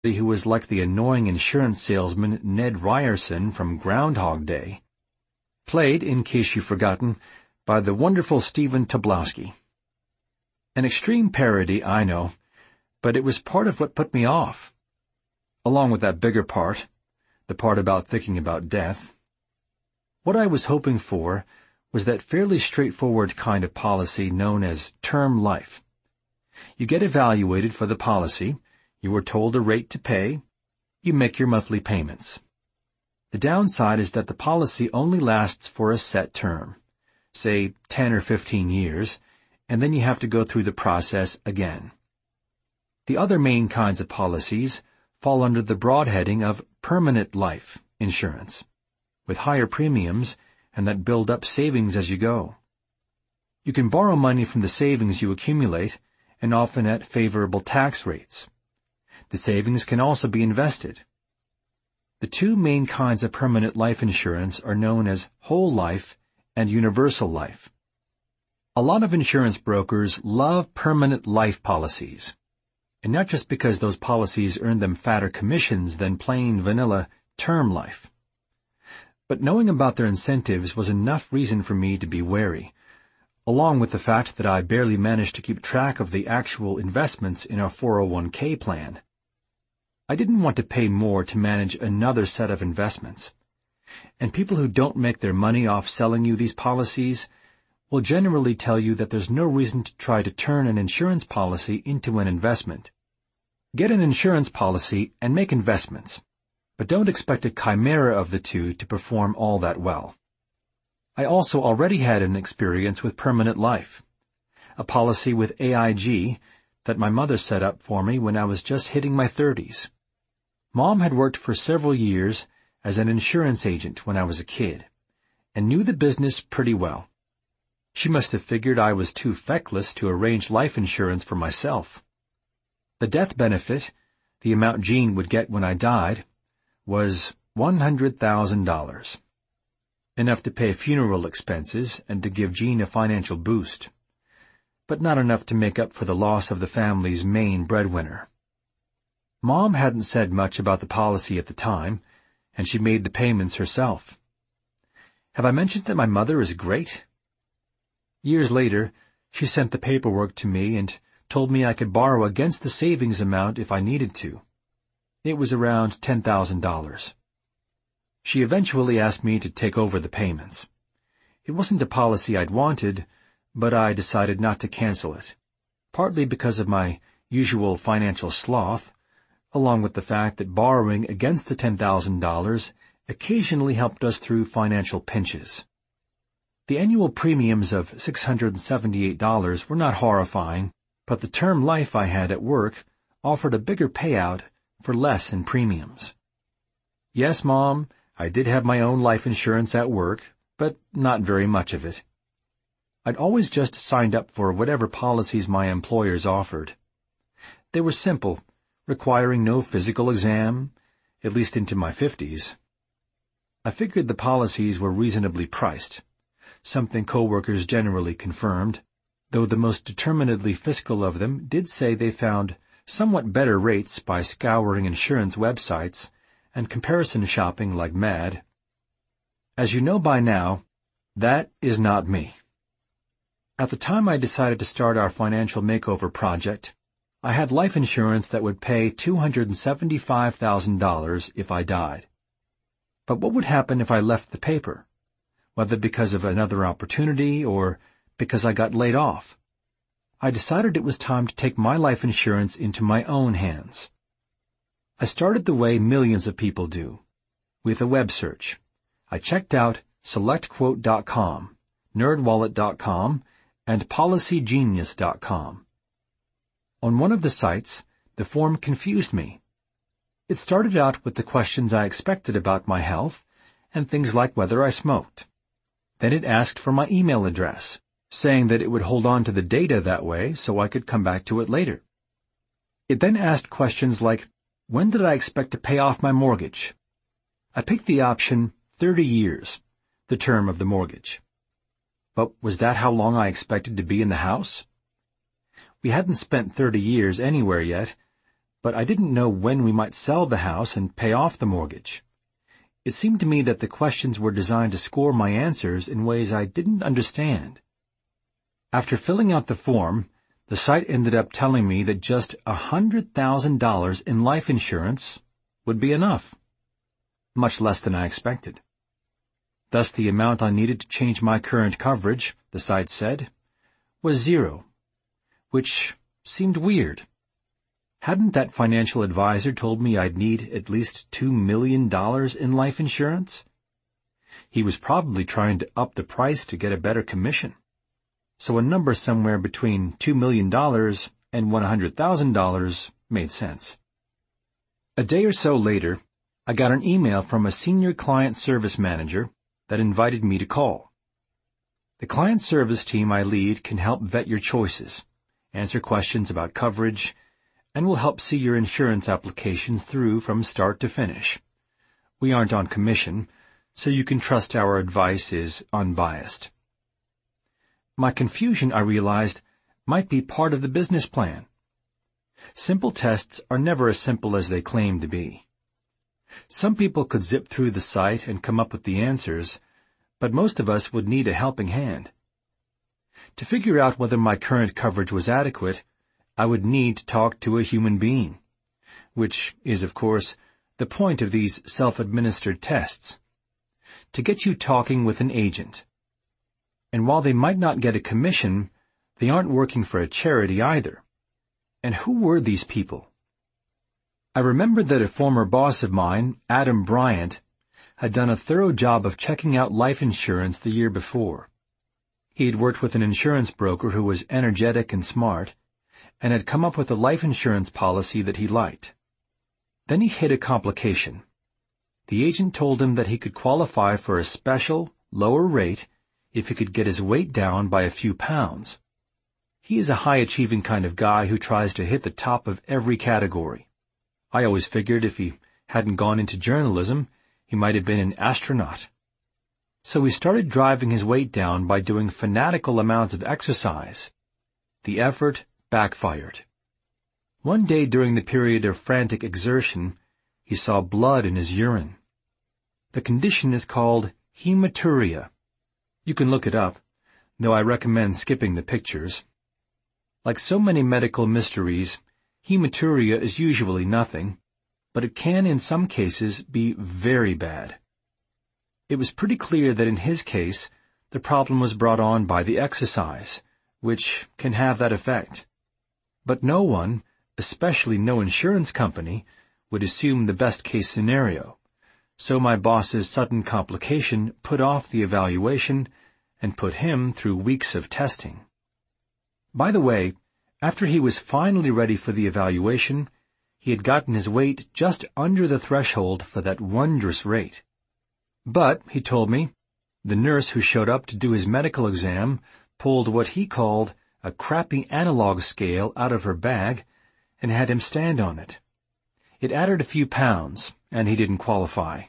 who was like the annoying insurance salesman Ned Ryerson from Groundhog Day. Played, in case you've forgotten, by the wonderful Stephen Tobolowsky. An extreme parody, I know, but it was part of what put me off. Along with that bigger part, the part about thinking about death. What I was hoping for was that fairly straightforward kind of policy known as term life. You get evaluated for the policy, you are told a rate to pay, you make your monthly payments. The downside is that the policy only lasts for a set term, say 10 or 15 years, and then you have to go through the process again. The other main kinds of policies fall under the broad heading of permanent life insurance, with higher premiums and that build up savings as you go. You can borrow money from the savings you accumulate, and often at favorable tax rates. The savings can also be invested. The two main kinds of permanent life insurance are known as whole life and universal life. A lot of insurance brokers love permanent life policies, and not just because those policies earn them fatter commissions than plain vanilla term life. But knowing about their incentives was enough reason for me to be wary, along with the fact that I barely managed to keep track of the actual investments in our 401k plan. I didn't want to pay more to manage another set of investments. And people who don't make their money off selling you these policies will generally tell you that there's no reason to try to turn an insurance policy into an investment. Get an insurance policy and make investments, but don't expect a chimera of the two to perform all that well. I also already had an experience with permanent life, a policy with AIG that my mother set up for me when I was just hitting my 30s. Mom had worked for several years as an insurance agent when I was a kid, and knew the business pretty well. She must have figured I was too feckless to arrange life insurance for myself. The death benefit, the amount Jean would get when I died, was $100,000. Enough to pay funeral expenses and to give Jean a financial boost, but not enough to make up for the loss of the family's main breadwinner. Mom hadn't said much about the policy at the time, and she made the payments herself. Have I mentioned that my mother is great? Years later, she sent the paperwork to me and told me I could borrow against the savings amount if I needed to. It was around $10,000. She eventually asked me to take over the payments. It wasn't a policy I'd wanted, but I decided not to cancel it, partly because of my usual financial sloth, along with the fact that borrowing against the $10,000 occasionally helped us through financial pinches. The annual premiums of $678 were not horrifying, but the term life I had at work offered a bigger payout for less in premiums. Yes, Mom, I did have my own life insurance at work, but not very much of it. I'd always just signed up for whatever policies my employers offered. They were simple, requiring no physical exam, at least into my 50s. I figured the policies were reasonably priced, something coworkers generally confirmed, though the most determinedly fiscal of them did say they found somewhat better rates by scouring insurance websites and comparison shopping like mad. As you know by now, that is not me. At the time I decided to start our financial makeover project, I had life insurance that would pay $275,000 if I died. But what would happen if I left the paper, whether because of another opportunity or because I got laid off? I decided it was time to take my life insurance into my own hands. I started the way millions of people do, with a web search. I checked out SelectQuote.com, NerdWallet.com, and PolicyGenius.com. On one of the sites, the form confused me. It started out with the questions I expected about my health and things like whether I smoked. Then it asked for my email address, saying that it would hold on to the data that way so I could come back to it later. It then asked questions like, when did I expect to pay off my mortgage? I picked the option 30 years, the term of the mortgage. But was that how long I expected to be in the house? We hadn't spent 30 years anywhere yet, but I didn't know when we might sell the house and pay off the mortgage. It seemed to me that the questions were designed to score my answers in ways I didn't understand. After filling out the form, the site ended up telling me that just $100,000 in life insurance would be enough, much less than I expected. Thus, the amount I needed to change my current coverage, the site said, was zero, which seemed weird. Hadn't that financial advisor told me I'd need at least $2 million in life insurance? He was probably trying to up the price to get a better commission. So a number somewhere between $2 million and $100,000 made sense. A day or so later, I got an email from a senior client service manager that invited me to call. The client service team I lead can help vet your choices, answer questions about coverage, and will help see your insurance applications through from start to finish. We aren't on commission, so you can trust our advice is unbiased. My confusion, I realized, might be part of the business plan. Simple tests are never as simple as they claim to be. Some people could zip through the site and come up with the answers, but most of us would need a helping hand. To figure out whether my current coverage was adequate, I would need to talk to a human being, which is, of course, the point of these self-administered tests. To get you talking with an agent. And while they might not get a commission, they aren't working for a charity either. And who were these people? I remembered that a former boss of mine, Adam Bryant, had done a thorough job of checking out life insurance the year before. He had worked with an insurance broker who was energetic and smart, and had come up with a life insurance policy that he liked. Then he hit a complication. The agent told him that he could qualify for a special, lower rate if he could get his weight down by a few pounds. He is a high-achieving kind of guy who tries to hit the top of every category. I always figured if he hadn't gone into journalism, he might have been an astronaut. So he started driving his weight down by doing fanatical amounts of exercise. The effort backfired. One day during the period of frantic exertion, he saw blood in his urine. The condition is called hematuria. You can look it up, though I recommend skipping the pictures. Like so many medical mysteries, hematuria is usually nothing, but it can in some cases be very bad. It was pretty clear that in his case, the problem was brought on by the exercise, which can have that effect. But no one, especially no insurance company, would assume the best-case scenario, so my boss's sudden complication put off the evaluation and put him through weeks of testing. By the way, after he was finally ready for the evaluation, he had gotten his weight just under the threshold for that wondrous rate. But, he told me, the nurse who showed up to do his medical exam pulled what he called a crappy analog scale out of her bag and had him stand on it. It added a few pounds, and he didn't qualify.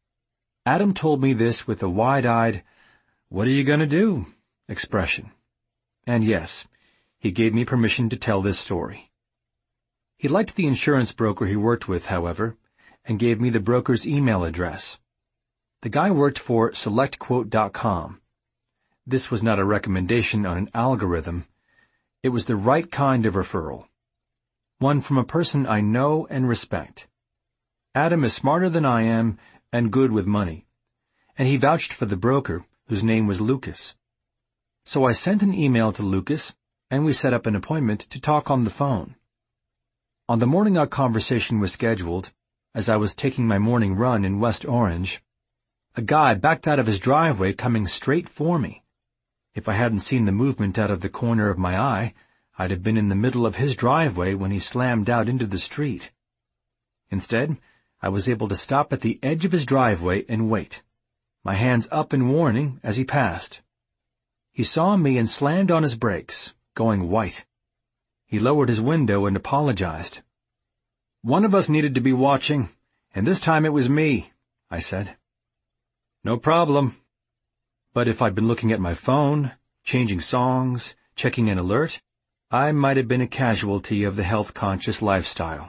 Adam told me this with a wide-eyed, "What are you going to do?" expression. And yes, he gave me permission to tell this story. He liked the insurance broker he worked with, however, and gave me the broker's email address. The guy worked for SelectQuote.com. This was not a recommendation on an algorithm. It was the right kind of referral. One from a person I know and respect. Adam is smarter than I am and good with money, and he vouched for the broker, whose name was Lucas. So I sent an email to Lucas, and we set up an appointment to talk on the phone. On the morning our conversation was scheduled, as I was taking my morning run in West Orange, a guy backed out of his driveway coming straight for me. If I hadn't seen the movement out of the corner of my eye, I'd have been in the middle of his driveway when he slammed out into the street. Instead, I was able to stop at the edge of his driveway and wait, my hands up in warning as he passed. He saw me and slammed on his brakes, going white. He lowered his window and apologized. "One of us needed to be watching, and this time it was me," I said. "No problem." But if I'd been looking at my phone, changing songs, checking an alert, I might have been a casualty of the health-conscious lifestyle.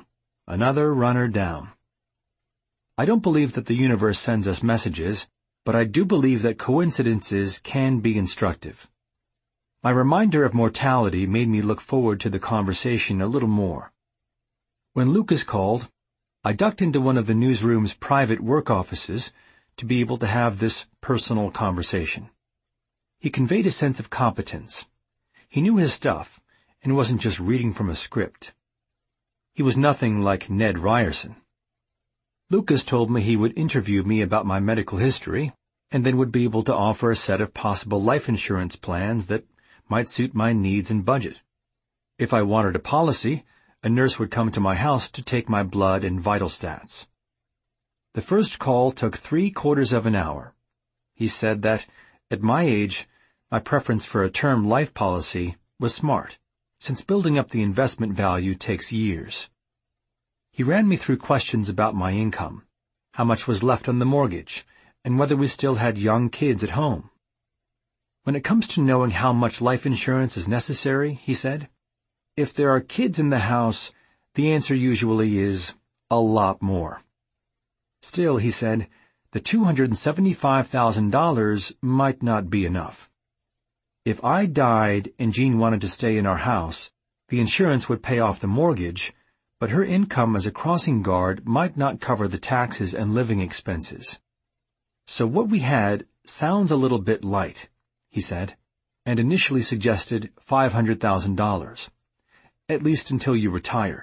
Another runner down. I don't believe that the universe sends us messages, but I do believe that coincidences can be instructive. My reminder of mortality made me look forward to the conversation a little more. When Lucas called, I ducked into one of the newsroom's private work offices to be able to have this personal conversation. He conveyed a sense of competence. He knew his stuff and wasn't just reading from a script. He was nothing like Ned Ryerson. Lucas told me he would interview me about my medical history and then would be able to offer a set of possible life insurance plans that might suit my needs and budget. If I wanted a policy, a nurse would come to my house to take my blood and vital stats. The first call took 3/4 of an hour. He said that, at my age, my preference for a term life policy was smart, since building up the investment value takes years. He ran me through questions about my income, how much was left on the mortgage, and whether we still had young kids at home. When it comes to knowing how much life insurance is necessary, he said, if there are kids in the house, the answer usually is a lot more. Still, he said, the $275,000 might not be enough. If I died and Jean wanted to stay in our house, the insurance would pay off the mortgage, but her income as a crossing guard might not cover the taxes and living expenses. So what we had sounds a little bit light, he said, and initially suggested $500,000, at least until you retire.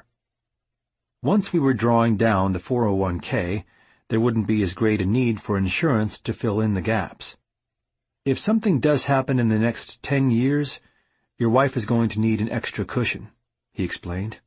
Once we were drawing down the 401k, there wouldn't be as great a need for insurance to fill in the gaps. If something does happen in the next 10 years, your wife is going to need an extra cushion, he explained.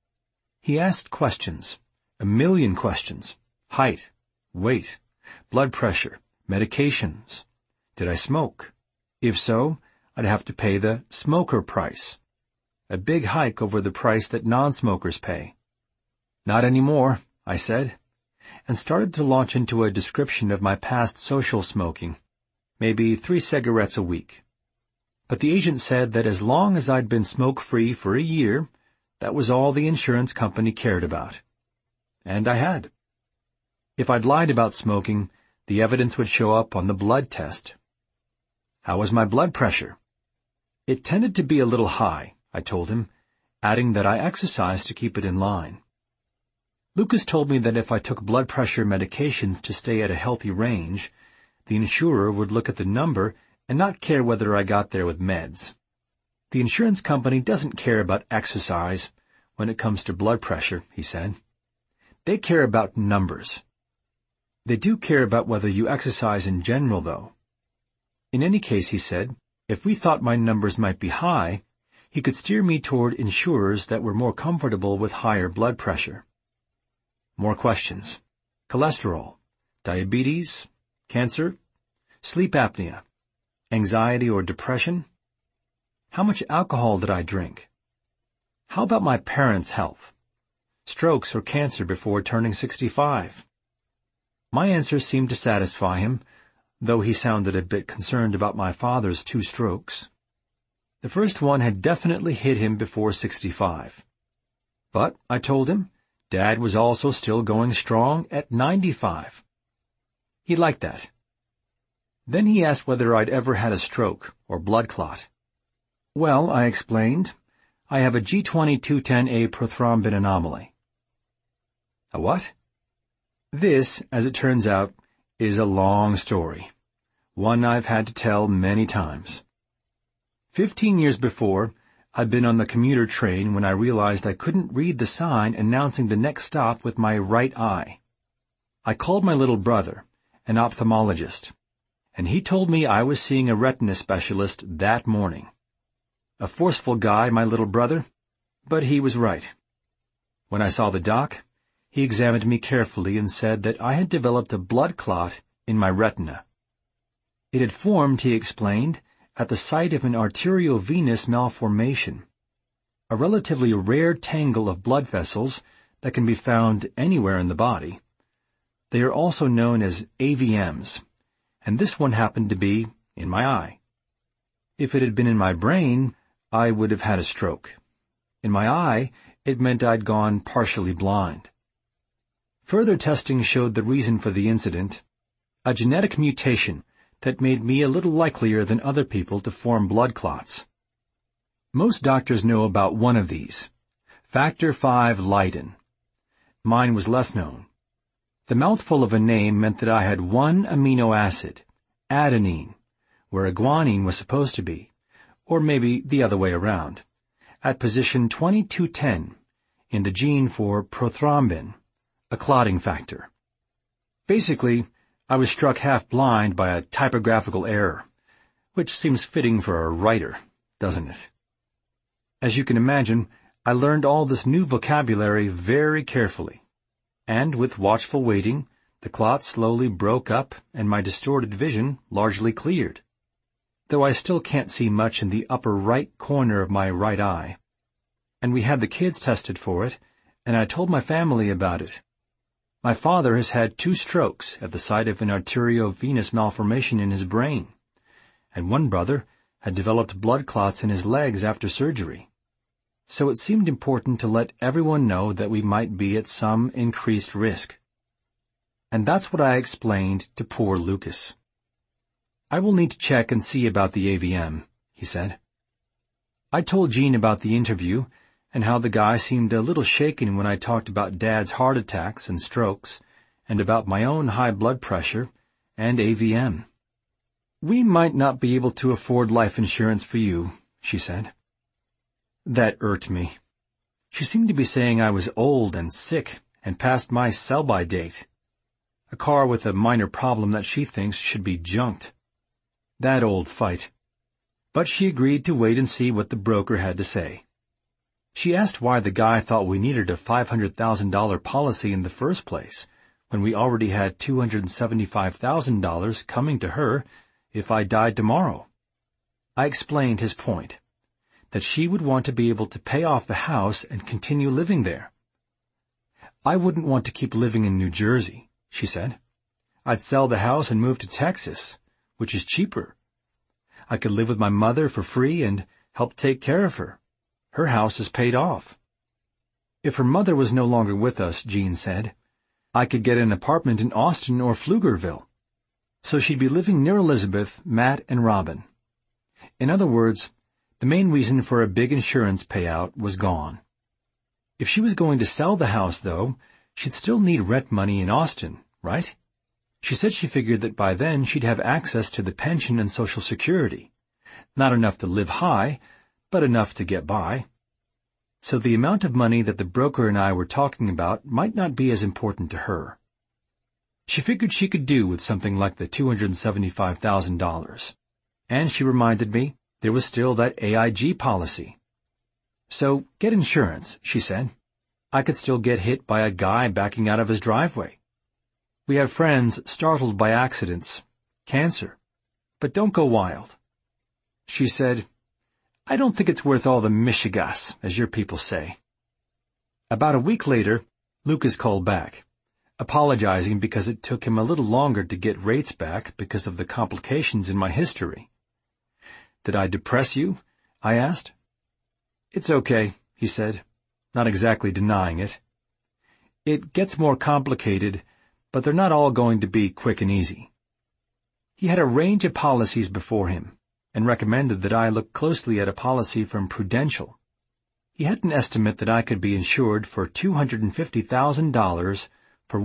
He asked questions, a million questions: height, weight, blood pressure, medications. Did I smoke? If so, I'd have to pay the smoker price, a big hike over the price that non-smokers pay. Not anymore, I said, and started to launch into a description of my past social smoking, maybe 3 cigarettes a week. But the agent said that as long as I'd been smoke-free for a year, that was all the insurance company cared about. And I had. If I'd lied about smoking, the evidence would show up on the blood test. How was my blood pressure? It tended to be a little high, I told him, adding that I exercised to keep it in line. Lucas told me that if I took blood pressure medications to stay at a healthy range, the insurer would look at the number and not care whether I got there with meds. The insurance company doesn't care about exercise when it comes to blood pressure, he said. They care about numbers. They do care about whether you exercise in general, though. In any case, he said, if we thought my numbers might be high, he could steer me toward insurers that were more comfortable with higher blood pressure. More questions. Cholesterol, diabetes, cancer, sleep apnea, anxiety or depression. How much alcohol did I drink? How about my parents' health? Strokes or cancer before turning 65? My answers seemed to satisfy him, though he sounded a bit concerned about my father's 2 strokes. The first one had definitely hit him before 65. But, I told him, Dad was also still going strong at 95. He liked that. Then he asked whether I'd ever had a stroke or blood clot. Well, I explained, I have a G20-210A prothrombin anomaly. A what? This, as it turns out, is a long story, one I've had to tell many times. 15 years before, I'd been on the commuter train when I realized I couldn't read the sign announcing the next stop with my right eye. I called my little brother, an ophthalmologist, and he told me I was seeing a retina specialist that morning. A forceful guy, my little brother, but he was right. When I saw the doc, he examined me carefully and said that I had developed a blood clot in my retina. It had formed, he explained, at the site of an arteriovenous malformation, a relatively rare tangle of blood vessels that can be found anywhere in the body. They are also known as AVMs, and this one happened to be in my eye. If it had been in my brain, I would have had a stroke. In my eye, it meant I'd gone partially blind. Further testing showed the reason for the incident: a genetic mutation that made me a little likelier than other people to form blood clots. Most doctors know about one of these, Factor V Leiden. Mine was less known. The mouthful of a name meant that I had one amino acid, adenine, where guanine was supposed to be, or maybe the other way around, at position 2210 in the gene for prothrombin, a clotting factor. Basically, I was struck half-blind by a typographical error, which seems fitting for a writer, doesn't it? As you can imagine, I learned all this new vocabulary very carefully, and with watchful waiting, the clot slowly broke up and my distorted vision largely cleared, though I still can't see much in the upper right corner of my right eye. And we had the kids tested for it, and I told my family about it. My father has had 2 strokes at the site of an arteriovenous malformation in his brain, and one brother had developed blood clots in his legs after surgery. So it seemed important to let everyone know that we might be at some increased risk. And that's what I explained to poor Lucas. "I will need to check and see about the AVM," he said. I told Jean about the interview and how the guy seemed a little shaken when I talked about Dad's heart attacks and strokes, and about my own high blood pressure and AVM. "We might not be able to afford life insurance for you," she said. That irked me. She seemed to be saying I was old and sick and past my sell-by date. A car with a minor problem that she thinks should be junked. That old fight. But she agreed to wait and see what the broker had to say. She asked why the guy thought we needed a $500,000 policy in the first place, when we already had $275,000 coming to her if I died tomorrow. I explained his point, that she would want to be able to pay off the house and continue living there. "I wouldn't want to keep living in New Jersey," she said. "I'd sell the house and move to Texas, which is cheaper. I could live with my mother for free and help take care of her. Her house is paid off." If her mother was no longer with us, Jean said, I could get an apartment in Austin or Pflugerville. So she'd be living near Elizabeth, Matt, and Robin. In other words, the main reason for a big insurance payout was gone. If she was going to sell the house, though, she'd still need rent money in Austin, right? She said she figured that by then she'd have access to the pension and Social Security. Not enough to live high, but enough to get by. So the amount of money that the broker and I were talking about might not be as important to her. She figured she could do with something like the $275,000. And she reminded me there was still that AIG policy. "So get insurance," she said. "I could still get hit by a guy backing out of his driveway. We have friends startled by accidents, cancer. But don't go wild." She said, "I don't think it's worth all the mishigas, as your people say." About a week later, Lucas called back, apologizing because it took him a little longer to get rates back because of the complications in my history. "Did I depress you?" I asked. "It's okay," he said, not exactly denying it. "It gets more complicated, but they're not all going to be quick and easy." He had a range of policies before him, and recommended that I look closely at a policy from Prudential. He had an estimate that I could be insured for $250,000 for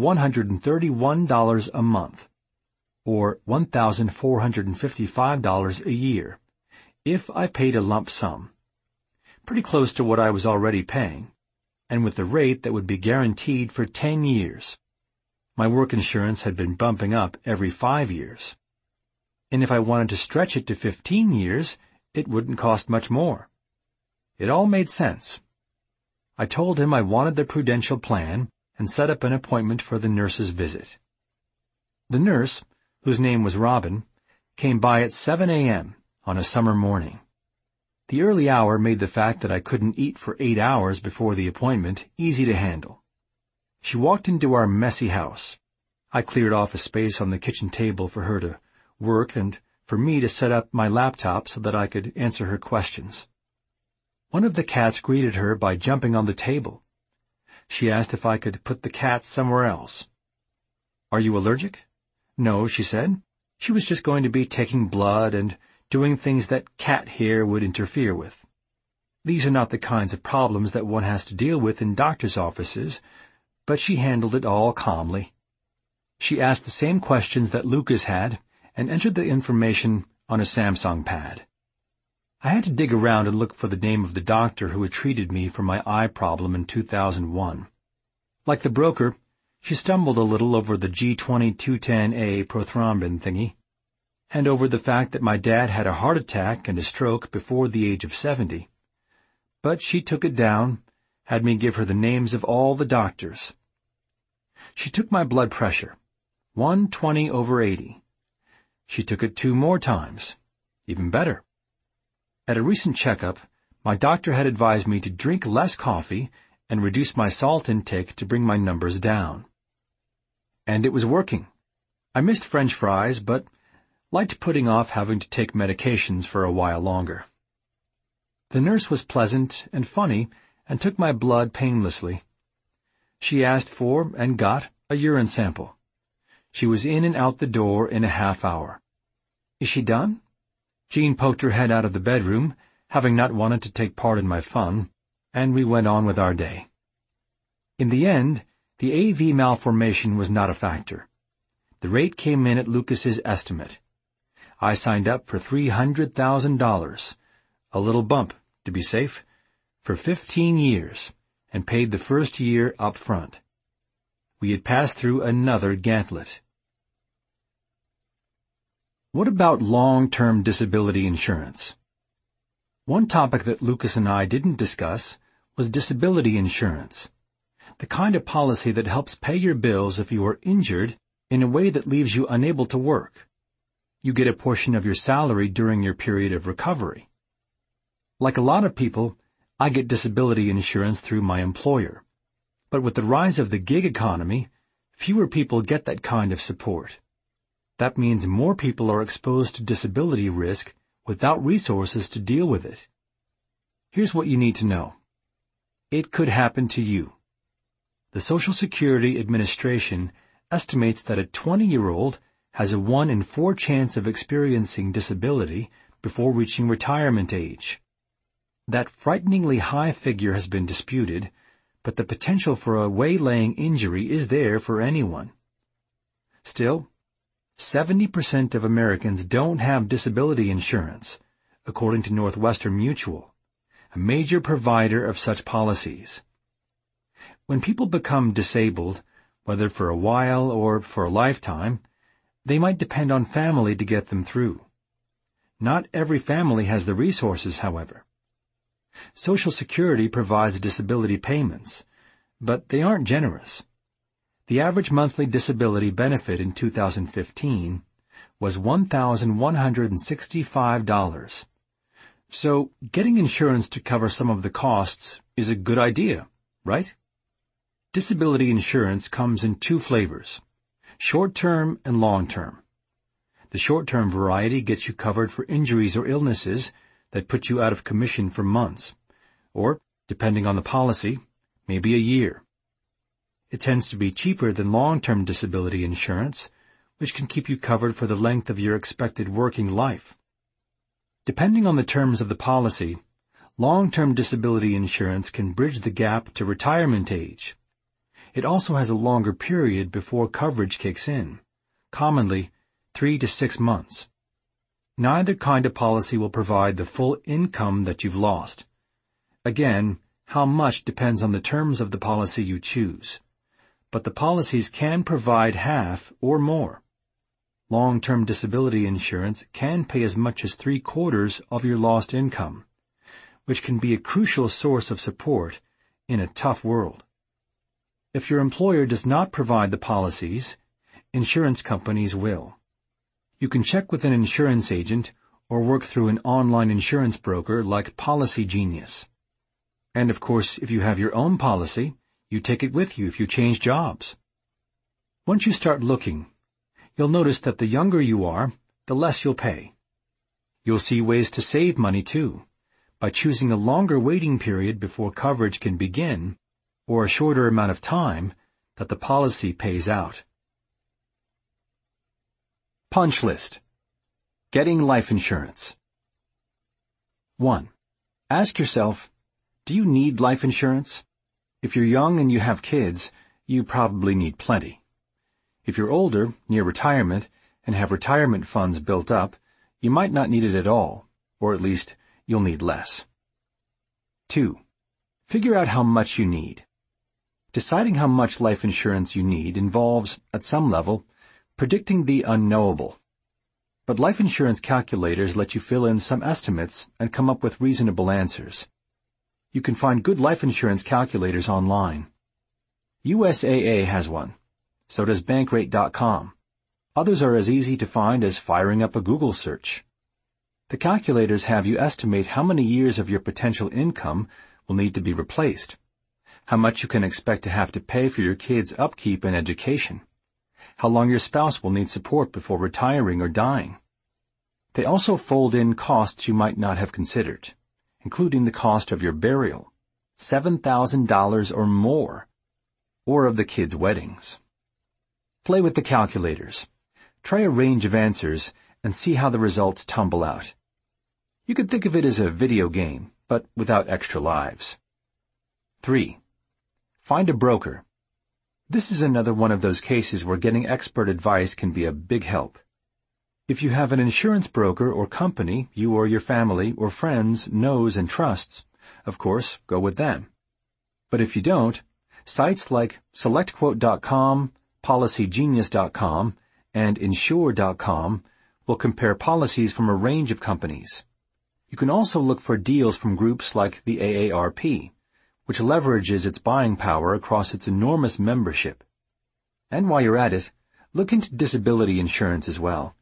$131 a month, or $1,455 a year, if I paid a lump sum. Pretty close to what I was already paying, and with a rate that would be guaranteed for 10 years. My work insurance had been bumping up every 5 years. And if I wanted to stretch it to 15 years, it wouldn't cost much more. It all made sense. I told him I wanted the Prudential plan and set up an appointment for the nurse's visit. The nurse, whose name was Robin, came by at 7 a.m. on a summer morning. The early hour made the fact that I couldn't eat for 8 hours before the appointment easy to handle. She walked into our messy house. I cleared off a space on the kitchen table for her to work and for me to set up my laptop so that I could answer her questions. One of the cats greeted her by jumping on the table. She asked if I could put the cat somewhere else. "Are you allergic?" "No," she said. She was just going to be taking blood and doing things that cat hair would interfere with. These are not the kinds of problems that one has to deal with in doctor's offices, but she handled it all calmly. She asked the same questions that Lucas had and entered the information on a Samsung pad. I had to dig around and look for the name of the doctor who had treated me for my eye problem in 2001. Like the broker, she stumbled a little over the G20-210A prothrombin thingy, and over the fact that my dad had a heart attack and a stroke before the age of 70. But she took it down, had me give her the names of all the doctors. She took my blood pressure, 120/80. She took it 2 more times. Even better. At a recent checkup, my doctor had advised me to drink less coffee and reduce my salt intake to bring my numbers down. And it was working. I missed French fries, but liked putting off having to take medications for a while longer. The nurse was pleasant and funny and took my blood painlessly. She asked for and got a urine sample. She was in and out the door in a half hour. "Is she done?" Jean poked her head out of the bedroom, having not wanted to take part in my fun, and we went on with our day. In the end, the AV malformation was not a factor. The rate came in at Lucas's estimate. I signed up for $300,000, a little bump, to be safe, for 15 years, and paid the first year up front. We had passed through another gauntlet. What about long-term disability insurance? One topic that Lucas and I didn't discuss was disability insurance, the kind of policy that helps pay your bills if you are injured in a way that leaves you unable to work. You get a portion of your salary during your period of recovery. Like a lot of people, I get disability insurance through my employer. But with the rise of the gig economy, fewer people get that kind of support. That means more people are exposed to disability risk without resources to deal with it. Here's what you need to know. It could happen to you. The Social Security Administration estimates that a 20-year-old has a 1 in 4 chance of experiencing disability before reaching retirement age. That frighteningly high figure has been disputed, but the potential for a waylaying injury is there for anyone. Still, 70% of Americans don't have disability insurance, according to Northwestern Mutual, a major provider of such policies. When people become disabled, whether for a while or for a lifetime, they might depend on family to get them through. Not every family has the resources, however. Social Security provides disability payments, but they aren't generous. The average monthly disability benefit in 2015 was $1,165. So getting insurance to cover some of the costs is a good idea, right? Disability insurance comes in 2 flavors, short-term and long-term. The short-term variety gets you covered for injuries or illnesses that put you out of commission for months, or, depending on the policy, maybe a year. It tends to be cheaper than long-term disability insurance, which can keep you covered for the length of your expected working life. Depending on the terms of the policy, long-term disability insurance can bridge the gap to retirement age. It also has a longer period before coverage kicks in, commonly 3 to 6 months. Neither kind of policy will provide the full income that you've lost. Again, how much depends on the terms of the policy you choose. But the policies can provide half or more. Long-term disability insurance can pay as much as 3/4 of your lost income, which can be a crucial source of support in a tough world. If your employer does not provide the policies, insurance companies will. You can check with an insurance agent or work through an online insurance broker like Policy Genius. And of course, if you have your own policy, you take it with you if you change jobs. Once you start looking, you'll notice that the younger you are, the less you'll pay. You'll see ways to save money too, by choosing a longer waiting period before coverage can begin, or a shorter amount of time that the policy pays out. Punch list. Getting life insurance. 1. Ask yourself, do you need life insurance? If you're young and you have kids, you probably need plenty. If you're older, near retirement, and have retirement funds built up, you might not need it at all, or at least you'll need less. 2. Figure out how much you need. Deciding how much life insurance you need involves, at some level, predicting the unknowable. But life insurance calculators let you fill in some estimates and come up with reasonable answers. You can find good life insurance calculators online. USAA has one. So does Bankrate.com. Others are as easy to find as firing up a Google search. The calculators have you estimate how many years of your potential income will need to be replaced, how much you can expect to have to pay for your kids' upkeep and education, how long your spouse will need support before retiring or dying. They also fold in costs you might not have considered, including the cost of your burial, $7,000 or more, or of the kids' weddings. Play with the calculators. Try a range of answers and see how the results tumble out. You could think of it as a video game, but without extra lives. 3. Find a broker. This is another one of those cases where getting expert advice can be a big help. If you have an insurance broker or company you or your family or friends knows and trusts, of course, go with them. But if you don't, sites like SelectQuote.com, PolicyGenius.com, and Insure.com will compare policies from a range of companies. You can also look for deals from groups like the AARP, which leverages its buying power across its enormous membership. And while you're at it, look into disability insurance as well.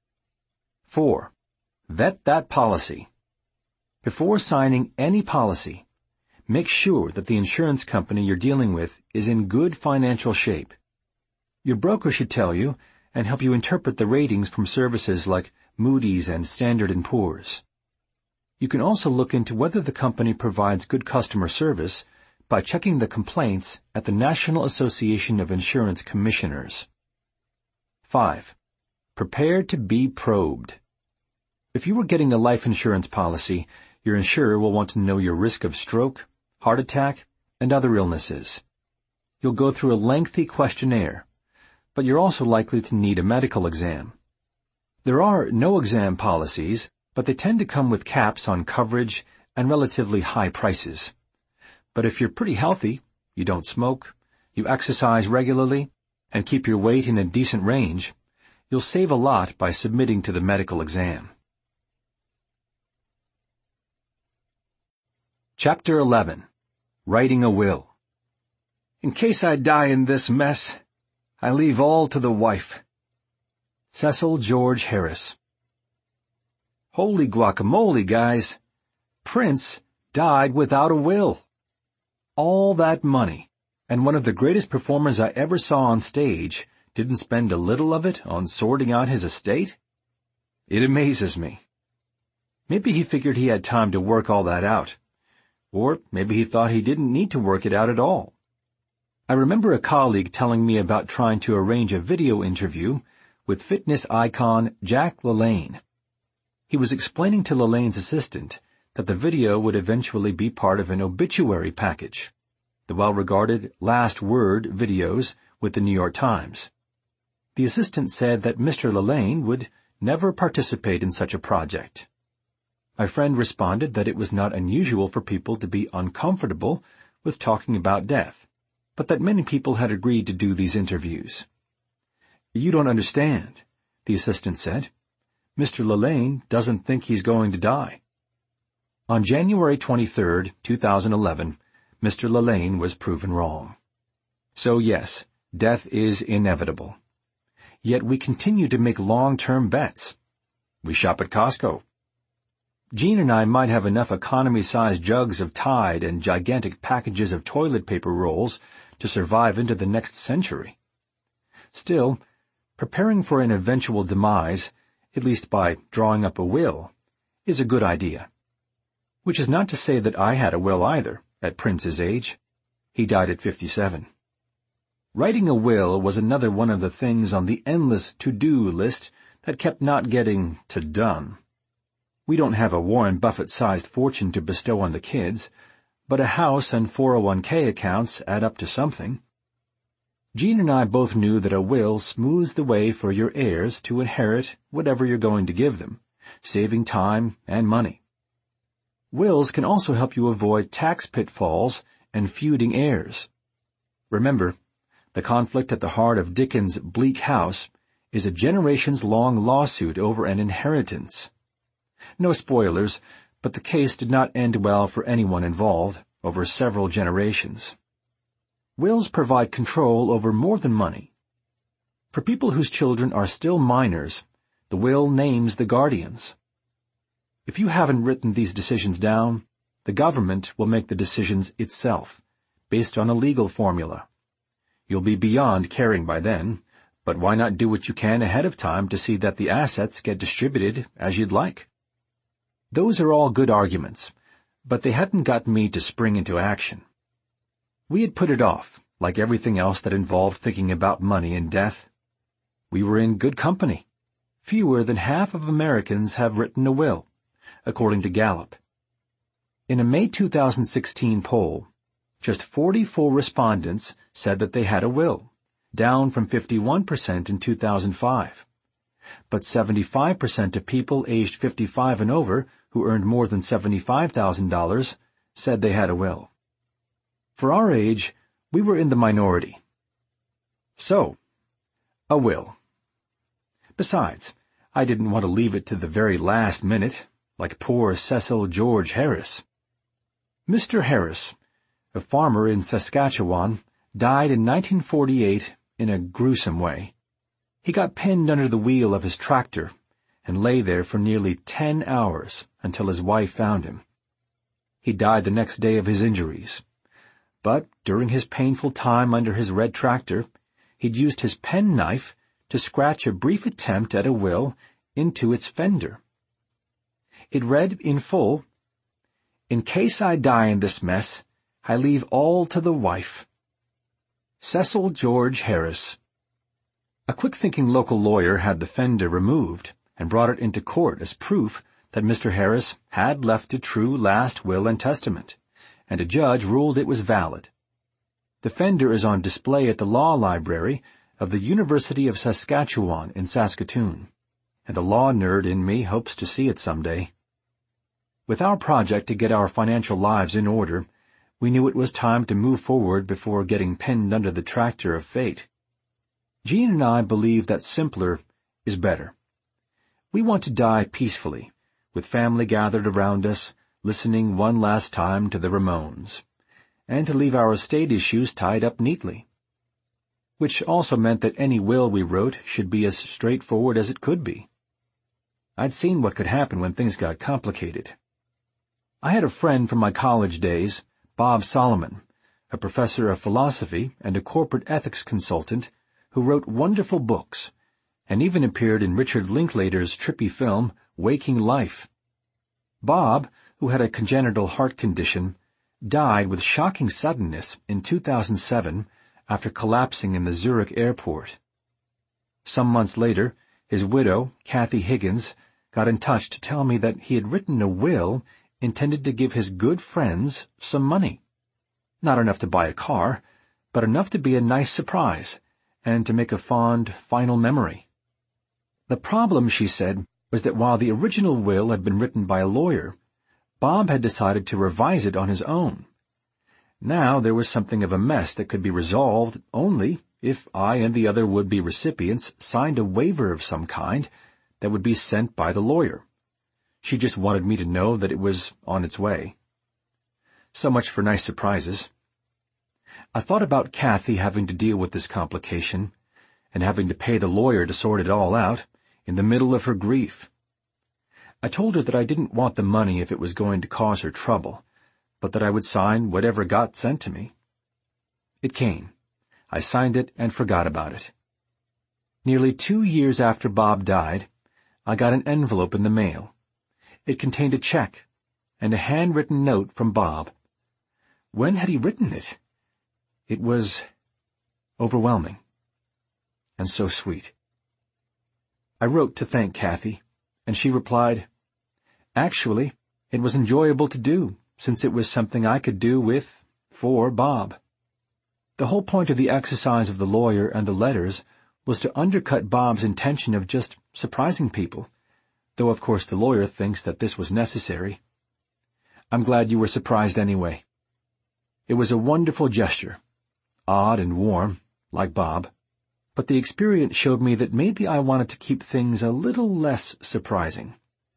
4. Vet that policy. Before signing any policy, make sure that the insurance company you're dealing with is in good financial shape. Your broker should tell you and help you interpret the ratings from services like Moody's and Standard & Poor's. You can also look into whether the company provides good customer service by checking the complaints at the National Association of Insurance Commissioners. 5. Prepare to be probed. If you were getting a life insurance policy, your insurer will want to know your risk of stroke, heart attack, and other illnesses. You'll go through a lengthy questionnaire, but you're also likely to need a medical exam. There are no-exam policies, but they tend to come with caps on coverage and relatively high prices. But if you're pretty healthy, you don't smoke, you exercise regularly, and keep your weight in a decent range, you'll save a lot by submitting to the medical exam. Chapter 11. Writing a Will. In case I die in this mess, I leave all to the wife. Cecil George Harris. Holy guacamole, guys. Prince died without a will. All that money, and one of the greatest performers I ever saw on stage didn't spend a little of it on sorting out his estate? It amazes me. Maybe he figured he had time to work all that out. Or maybe he thought he didn't need to work it out at all. I remember a colleague telling me about trying to arrange a video interview with fitness icon Jack LaLanne. He was explaining to LaLanne's assistant that the video would eventually be part of an obituary package, the well-regarded Last Word videos with the New York Times. The assistant said that Mr. LaLanne would never participate in such a project. My friend responded that it was not unusual for people to be uncomfortable with talking about death, but that many people had agreed to do these interviews. You don't understand, the assistant said. Mr. LaLanne doesn't think he's going to die. On January 23, 2011, Mr. LaLanne was proven wrong. So yes, death is inevitable. Yet we continue to make long-term bets. We shop at Costco. Jean and I might have enough economy-sized jugs of Tide and gigantic packages of toilet paper rolls to survive into the next century. Still, preparing for an eventual demise, at least by drawing up a will, is a good idea. Which is not to say that I had a will either, at Prince's age. He died at 57. Writing a will was another one of the things on the endless to-do list that kept not getting to done. We don't have a Warren Buffett-sized fortune to bestow on the kids, but a house and 401k accounts add up to something. Jean and I both knew that a will smooths the way for your heirs to inherit whatever you're going to give them, saving time and money. Wills can also help you avoid tax pitfalls and feuding heirs. Remember, the conflict at the heart of Dickens' Bleak House is a generations-long lawsuit over an inheritance. No spoilers, but the case did not end well for anyone involved over several generations. Wills provide control over more than money. For people whose children are still minors, the will names the guardians. If you haven't written these decisions down, the government will make the decisions itself, based on a legal formula. You'll be beyond caring by then, but why not do what you can ahead of time to see that the assets get distributed as you'd like? Those are all good arguments, but they hadn't gotten me to spring into action. We had put it off, like everything else that involved thinking about money and death. We were in good company. Fewer than half of Americans have written a will, according to Gallup. In a May 2016 poll, just 44 respondents said that they had a will, down from 51% in 2005. But 75% of people aged 55 and over who earned more than $75,000 said they had a will. For our age, we were in the minority. So, a will. Besides, I didn't want to leave it to the very last minute, like poor Cecil George Harris. Mr. Harris, a farmer in Saskatchewan, died in 1948 in a gruesome way. He got pinned under the wheel of his tractor and lay there for nearly 10 hours until his wife found him. He died the next day of his injuries. But during his painful time under his red tractor, he'd used his penknife to scratch a brief attempt at a will into its fender. It read in full, "In case I die in this mess, I leave all to the wife. Cecil George Harris." A quick-thinking local lawyer had the fender removed and brought it into court as proof that Mr. Harris had left a true last will and testament, and a judge ruled it was valid. The fender is on display at the Law Library of the University of Saskatchewan in Saskatoon, and the law nerd in me hopes to see it someday. With our project to get our financial lives in order, we knew it was time to move forward before getting pinned under the tractor of fate. Jean and I believe that simpler is better. We want to die peacefully, with family gathered around us, listening one last time to the Ramones, and to leave our estate issues tied up neatly. Which also meant that any will we wrote should be as straightforward as it could be. I'd seen what could happen when things got complicated. I had a friend from my college days, Bob Solomon, a professor of philosophy and a corporate ethics consultant, who wrote wonderful books, and even appeared in Richard Linklater's trippy film, Waking Life. Bob, who had a congenital heart condition, died with shocking suddenness in 2007 after collapsing in the Zurich airport. Some months later, his widow, Kathy Higgins, got in touch to tell me that he had written a will intended to give his good friends some money. Not enough to buy a car, but enough to be a nice surprise and to make a fond, final memory. The problem, she said, was that while the original will had been written by a lawyer, Bob had decided to revise it on his own. Now there was something of a mess that could be resolved only if I and the other would-be recipients signed a waiver of some kind that would be sent by the lawyer. She just wanted me to know that it was on its way. So much for nice surprises. I thought about Kathy having to deal with this complication and having to pay the lawyer to sort it all out in the middle of her grief. I told her that I didn't want the money if it was going to cause her trouble, but that I would sign whatever got sent to me. It came. I signed it and forgot about it. Nearly 2 years after Bob died, I got an envelope in the mail. It contained a check, and a handwritten note from Bob. When had he written it? It was overwhelming, and so sweet. I wrote to thank Kathy, and she replied, "Actually, it was enjoyable to do, since it was something I could do for Bob." The whole point of the exercise of the lawyer and the letters was to undercut Bob's intention of just surprising people, though of course the lawyer thinks that this was necessary. I'm glad you were surprised anyway. It was a wonderful gesture, odd and warm, like Bob, but the experience showed me that maybe I wanted to keep things a little less surprising.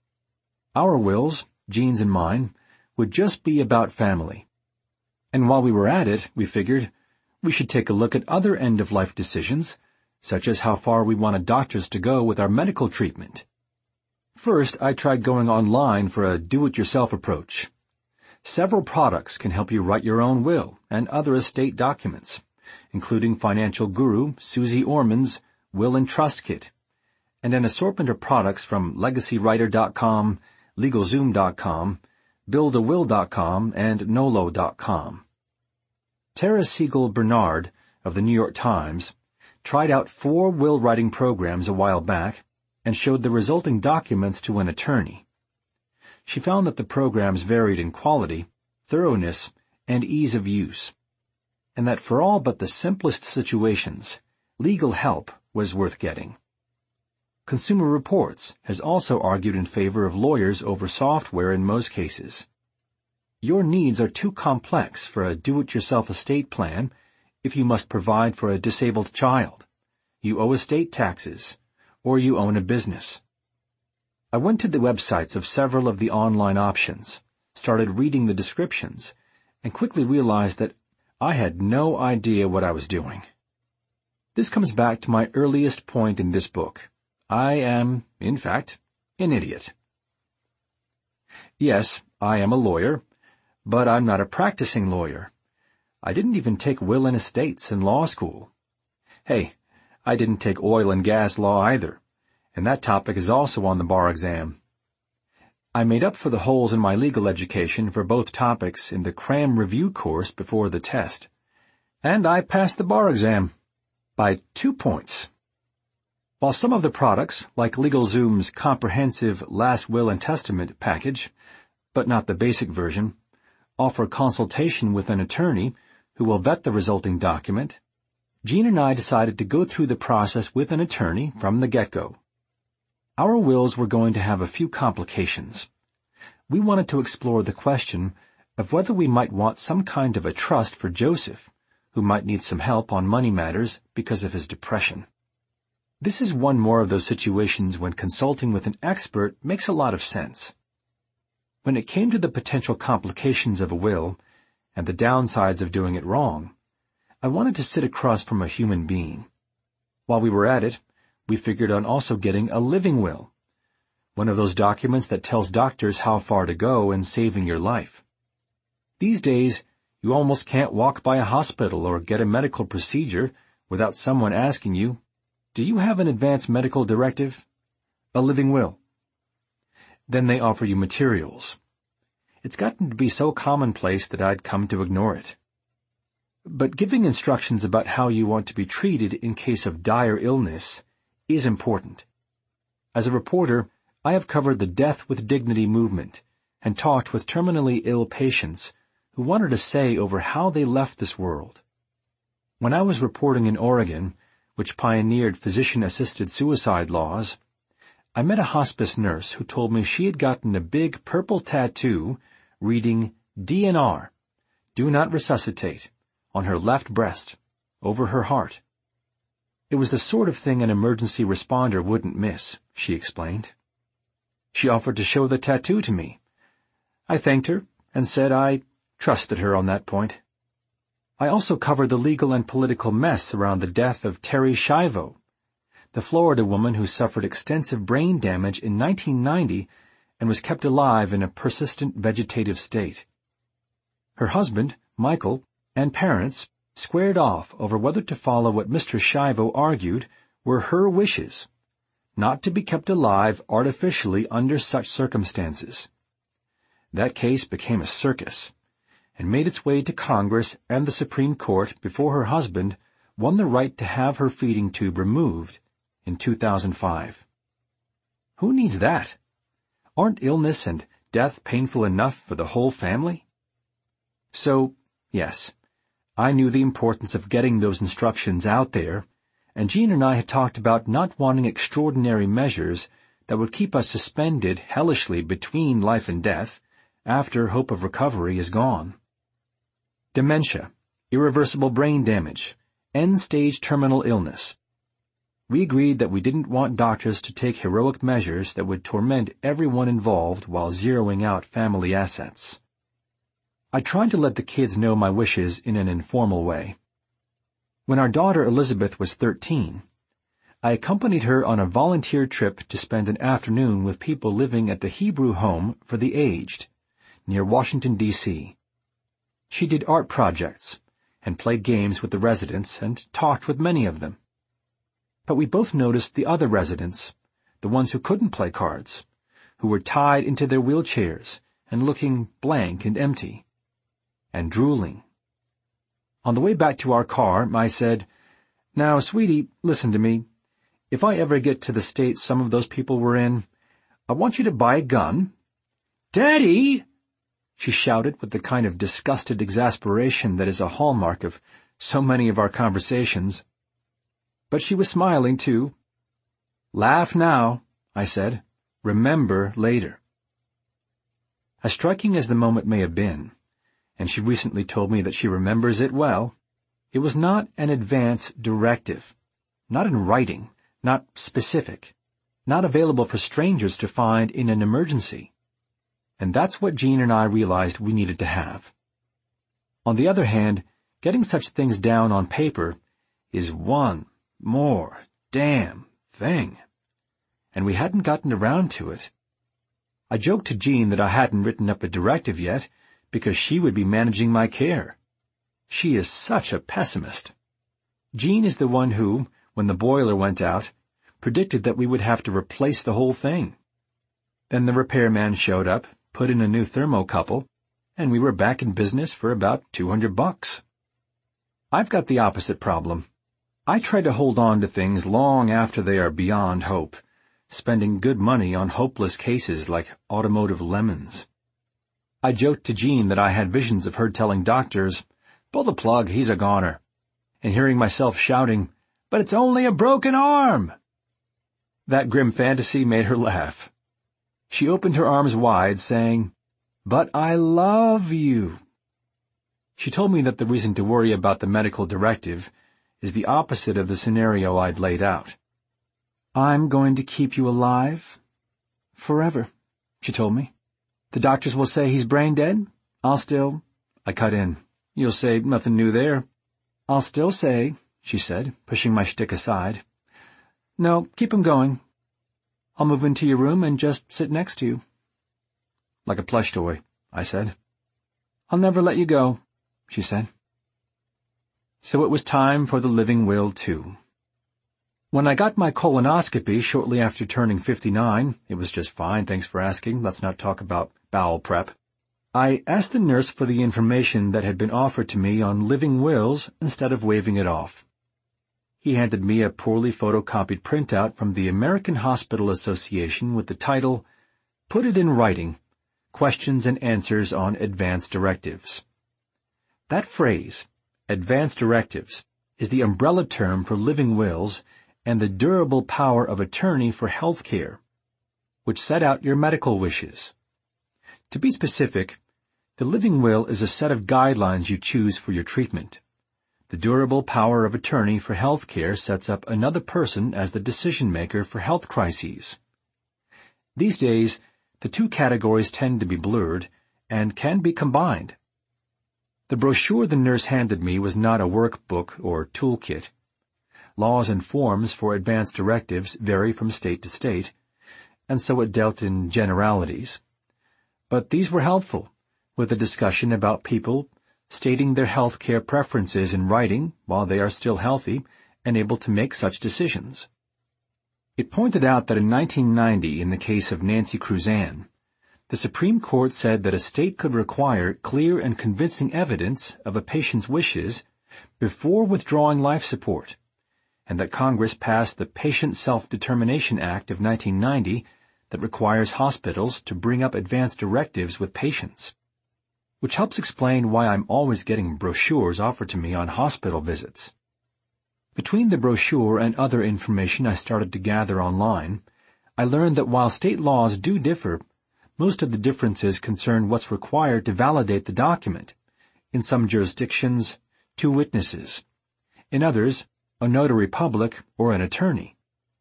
Our wills, Jean's and mine, would just be about family. And while we were at it, we figured we should take a look at other end-of-life decisions, such as how far we wanted doctors to go with our medical treatment. First, I tried going online for a do-it-yourself approach. Several products can help you write your own will and other estate documents, including financial guru Susie Orman's Will and Trust Kit, and an assortment of products from LegacyWriter.com, LegalZoom.com, BuildAWill.com, and Nolo.com. Tara Siegel Bernard of the New York Times tried out 4 will-writing programs a while back and showed the resulting documents to an attorney. She found that the programs varied in quality, thoroughness, and ease of use, and that for all but the simplest situations, legal help was worth getting. Consumer Reports has also argued in favor of lawyers over software in most cases. Your needs are too complex for a do-it-yourself estate plan if you must provide for a disabled child, you owe estate taxes, or you own a business. I went to the websites of several of the online options, started reading the descriptions, and quickly realized that I had no idea what I was doing. This comes back to my earliest point in this book. I am, in fact, an idiot. Yes, I am a lawyer, but I'm not a practicing lawyer. I didn't even take will and estates in law school. Hey, I didn't take oil and gas law either, and that topic is also on the bar exam. I made up for the holes in my legal education for both topics in the cram review course before the test, and I passed the bar exam by 2 points. While some of the products, like LegalZoom's comprehensive Last Will and Testament package, but not the basic version, offer consultation with an attorney who will vet the resulting document, Jean and I decided to go through the process with an attorney from the get-go. Our wills were going to have a few complications. We wanted to explore the question of whether we might want some kind of a trust for Joseph, who might need some help on money matters because of his depression. This is one more of those situations when consulting with an expert makes a lot of sense. When it came to the potential complications of a will and the downsides of doing it wrong, I wanted to sit across from a human being. While we were at it, we figured on also getting a living will, one of those documents that tells doctors how far to go in saving your life. These days, you almost can't walk by a hospital or get a medical procedure without someone asking you, "Do you have an advance medical directive?" A living will. Then they offer you materials. It's gotten to be so commonplace that I'd come to ignore it. But giving instructions about how you want to be treated in case of dire illness is important. As a reporter, I have covered the Death with Dignity movement and talked with terminally ill patients who wanted a say over how they left this world. When I was reporting in Oregon, which pioneered physician-assisted suicide laws, I met a hospice nurse who told me she had gotten a big purple tattoo reading DNR, Do Not Resuscitate, on her left breast, over her heart. It was the sort of thing an emergency responder wouldn't miss, she explained. She offered to show the tattoo to me. I thanked her and said I trusted her on that point. I also covered the legal and political mess around the death of Terri Schiavo, the Florida woman who suffered extensive brain damage in 1990 and was kept alive in a persistent vegetative state. Her husband, Michael, and parents squared off over whether to follow what Mr. Schiavo argued were her wishes, not to be kept alive artificially under such circumstances. That case became a circus and made its way to Congress and the Supreme Court before her husband won the right to have her feeding tube removed in 2005. Who needs that? Aren't illness and death painful enough for the whole family? So, yes, I knew the importance of getting those instructions out there, and Jean and I had talked about not wanting extraordinary measures that would keep us suspended hellishly between life and death after hope of recovery is gone. Dementia, irreversible brain damage, end-stage terminal illness. We agreed that we didn't want doctors to take heroic measures that would torment everyone involved while zeroing out family assets. I tried to let the kids know my wishes in an informal way. When our daughter Elizabeth was 13, I accompanied her on a volunteer trip to spend an afternoon with people living at the Hebrew Home for the Aged, near Washington, D.C. She did art projects and played games with the residents and talked with many of them. But we both noticed the other residents, the ones who couldn't play cards, who were tied into their wheelchairs and looking blank and empty, and drooling. On the way back to our car, I said, "Now, sweetie, listen to me. If I ever get to the state some of those people were in, I want you to buy a gun." "Daddy!" she shouted with the kind of disgusted exasperation that is a hallmark of so many of our conversations. But she was smiling, too. "Laugh now," I said. "Remember later." As striking as the moment may have been, and she recently told me that she remembers it well, it was not an advance directive, not in writing, not specific, not available for strangers to find in an emergency. And that's what Jean and I realized we needed to have. On the other hand, getting such things down on paper is one more damn thing. And we hadn't gotten around to it. I joked to Jean that I hadn't written up a directive yet because she would be managing my care. She is such a pessimist. Jean is the one who, when the boiler went out, predicted that we would have to replace the whole thing. Then the repairman showed up, put in a new thermocouple, and we were back in business for about $200. I've got the opposite problem. I try to hold on to things long after they are beyond hope, spending good money on hopeless cases like automotive lemons. I joked to Jean that I had visions of her telling doctors, "Pull the plug, he's a goner," and hearing myself shouting, "But it's only a broken arm!" That grim fantasy made her laugh. She opened her arms wide, saying, "But I love you." She told me that the reason to worry about the medical directive is the opposite of the scenario I'd laid out. "I'm going to keep you alive forever," she told me. "The doctors will say he's brain dead. I'll still—" I cut in. "You'll say nothing new there." "I'll still say," she said, pushing my shtick aside, "No, keep him going. I'll move into your room and just sit next to you." "Like a plush toy," I said. "I'll never let you go," she said. So it was time for the living will, too. When I got my colonoscopy shortly after turning 59, it was just fine, thanks for asking. Let's not talk about bowel prep. I asked the nurse for the information that had been offered to me on living wills instead of waving it off. He handed me a poorly photocopied printout from the American Hospital Association with the title, "Put it in writing, Questions and Answers on Advance Directives." That phrase, advance directives, is the umbrella term for living wills and the durable power of attorney for health care, which set out your medical wishes. To be specific, the living will is a set of guidelines you choose for your treatment. The durable power of attorney for health care sets up another person as the decision-maker for health crises. These days, the two categories tend to be blurred and can be combined. The brochure the nurse handed me was not a workbook or toolkit. Laws and forms for advance directives vary from state to state, and so it dealt in generalities. But these were helpful, with a discussion about people stating their health care preferences in writing while they are still healthy and able to make such decisions. It pointed out that in 1990, in the case of Nancy Cruzan, The Supreme Court said that a state could require clear and convincing evidence of a patient's wishes before withdrawing life support, and that Congress passed the Patient Self-Determination Act of 1990 that requires hospitals to bring up advance directives with patients, which helps explain why I'm always getting brochures offered to me on hospital visits. Between the brochure and other information I started to gather online, I learned that while state laws do differ, most of the differences concern what's required to validate the document. In some jurisdictions, 2 witnesses. In others, a notary public or an attorney.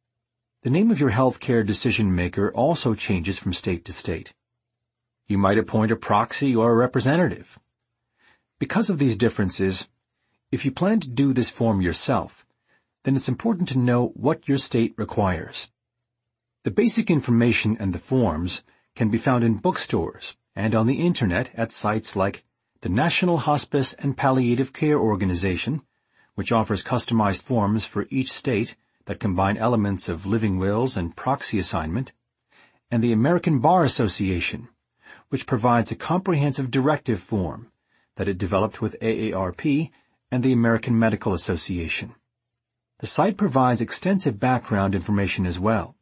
The name of your healthcare decision-maker also changes from state to state. You might appoint a proxy or a representative. Because of these differences, if you plan to do this form yourself, then it's important to know what your state requires. The basic information and the forms can be found in bookstores and on the Internet at sites like the National Hospice and Palliative Care Organization, which offers customized forms for each state that combine elements of living wills and proxy assignment, and the American Bar Association, which provides a comprehensive directive form that it developed with AARP and the American Medical Association. The site provides extensive background information as well.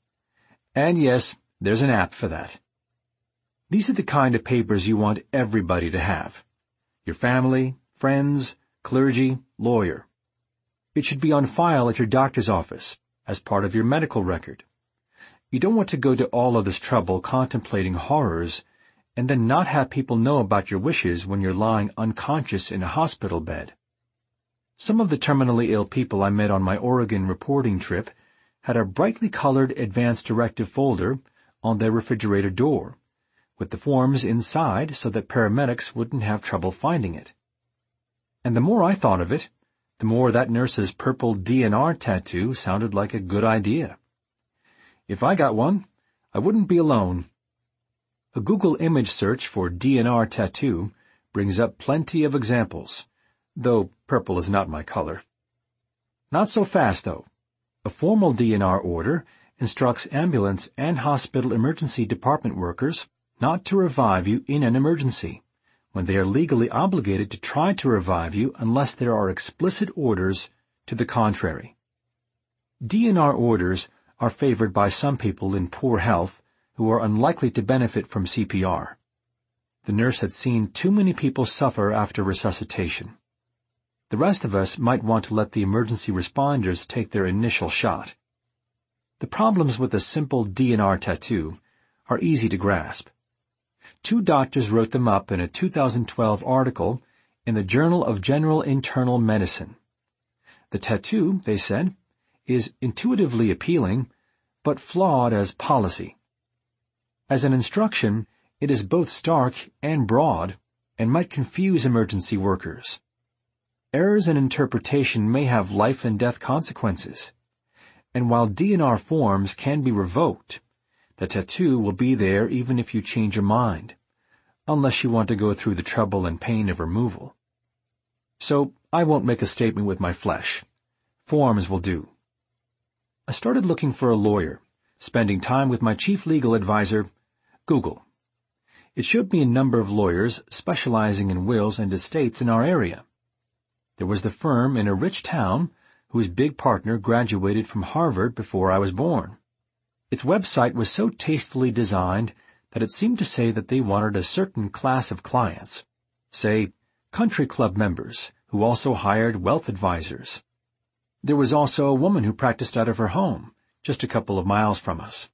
And yes, there's an app for that. These are the kind of papers you want everybody to have. Your family, friends, clergy, lawyer. It should be on file at your doctor's office as part of your medical record. You don't want to go to all of this trouble contemplating horrors and then not have people know about your wishes when you're lying unconscious in a hospital bed. Some of the terminally ill people I met on my Oregon reporting trip had a brightly colored advance directive folder on their refrigerator door, with the forms inside so that paramedics wouldn't have trouble finding it. And the more I thought of it, the more that nurse's purple DNR tattoo sounded like a good idea. If I got one, I wouldn't be alone. A Google image search for DNR tattoo brings up plenty of examples, though purple is not my color. Not so fast, though. A formal DNR order instructs ambulance and hospital emergency department workers not to revive you in an emergency, when they are legally obligated to try to revive you unless there are explicit orders to the contrary. DNR orders are favored by some people in poor health who are unlikely to benefit from CPR. The nurse had seen too many people suffer after resuscitation. The rest of us might want to let the emergency responders take their initial shot. The problems with a simple DNR tattoo are easy to grasp. 2 doctors wrote them up in a 2012 article in the Journal of General Internal Medicine. The tattoo, they said, is intuitively appealing, but flawed as policy. As an instruction, it is both stark and broad, and might confuse emergency workers. Errors in interpretation may have life and death consequences, and while DNR forms can be revoked, the tattoo will be there even if you change your mind, unless you want to go through the trouble and pain of removal. So I won't make a statement with my flesh. Forms will do. I started looking for a lawyer, spending time with my chief legal advisor, Google. It showed me a number of lawyers specializing in wills and estates in our area. There was the firm in a rich town whose big partner graduated from Harvard before I was born. Its website was so tastefully designed that it seemed to say that they wanted a certain class of clients, say, country club members who also hired wealth advisors. There was also a woman who practiced out of her home, just a couple of miles from us.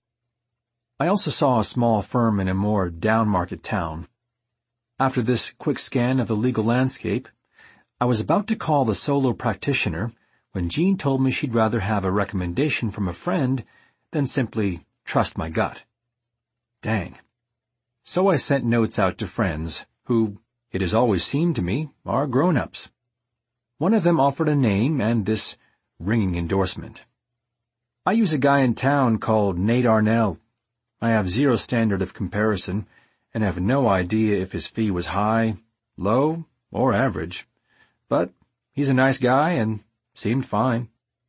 I also saw a small firm in a more down-market town. After this quick scan of the legal landscape, I was about to call the solo practitioner when Jean told me she'd rather have a recommendation from a friend than simply trust my gut. Dang. So I sent notes out to friends who, it has always seemed to me, are grown-ups. One of them offered a name and this ringing endorsement. I use a guy in town called Nate Arnell. I have zero standard of comparison and have no idea if his fee was high, low, or average. But he's a nice guy and seemed fine.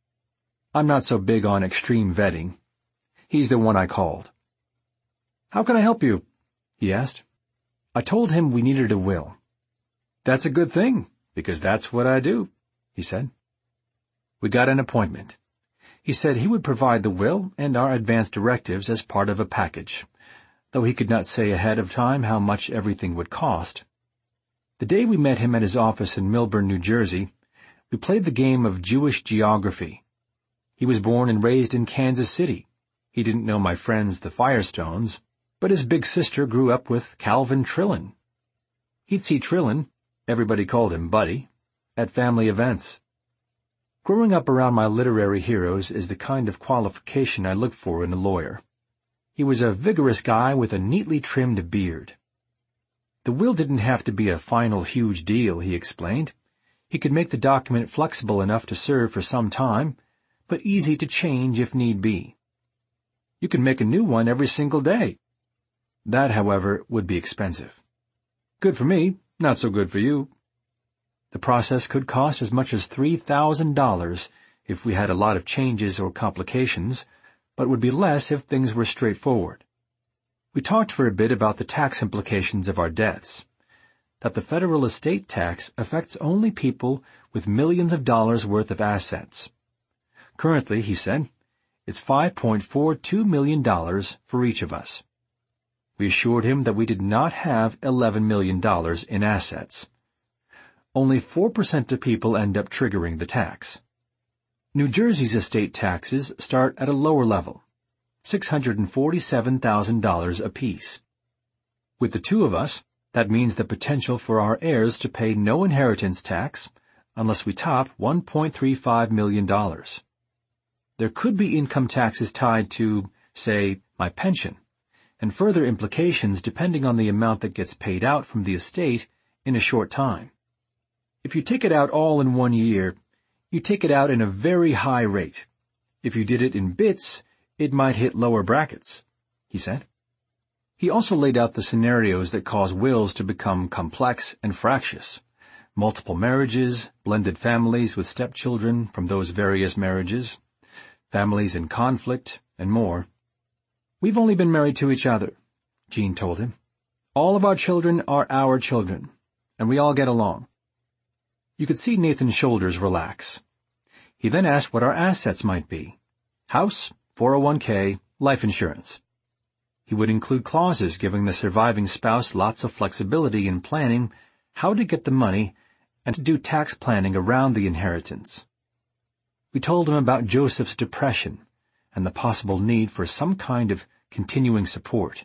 I'm not so big on extreme vetting. He's the one I called. How can I help you? he asked. I told him we needed a will. That's a good thing, because that's what I do, he said. We got an appointment. He said he would provide the will and our advance directives as part of a package, though he could not say ahead of time how much everything would cost. The day we met him at his office in Millburn, New Jersey, we played the game of Jewish geography. He was born and raised in Kansas City. He didn't know my friends, the Firestones, but his big sister grew up with Calvin Trillin. He'd see Trillin, everybody called him Buddy, at family events. Growing up around my literary heroes is the kind of qualification I look for in a lawyer. He was a vigorous guy with a neatly trimmed beard. The will didn't have to be a final huge deal, he explained. He could make the document flexible enough to serve for some time, but easy to change if need be. You can make a new one every single day. That, however, would be expensive. Good for me, not so good for you. The process could cost as much as $3,000 if we had a lot of changes or complications, but would be less if things were straightforward. We talked for a bit about the tax implications of our deaths, that the federal estate tax affects only people with millions of dollars worth of assets. Currently, he said, it's $5.42 million for each of us. We assured him that we did not have $11 million in assets. Only 4% of people end up triggering the tax. New Jersey's estate taxes start at a lower level, $647,000 apiece. With the two of us, that means the potential for our heirs to pay no inheritance tax unless we top $1.35 million. There could be income taxes tied to, say, my pension, and further implications depending on the amount that gets paid out from the estate in a short time. If you take it out all in 1 year, you take it out in a very high rate. If you did it in bits, it might hit lower brackets, he said. He also laid out the scenarios that cause wills to become complex and fractious. Multiple marriages, blended families with stepchildren from those various marriages, families in conflict, and more. We've only been married to each other, Jean told him. All of our children are our children, and we all get along. You could see Nathan's shoulders relax. He then asked what our assets might be. House, 401k, life insurance. He would include clauses giving the surviving spouse lots of flexibility in planning how to get the money and to do tax planning around the inheritance. We told him about Joseph's depression and the possible need for some kind of continuing support.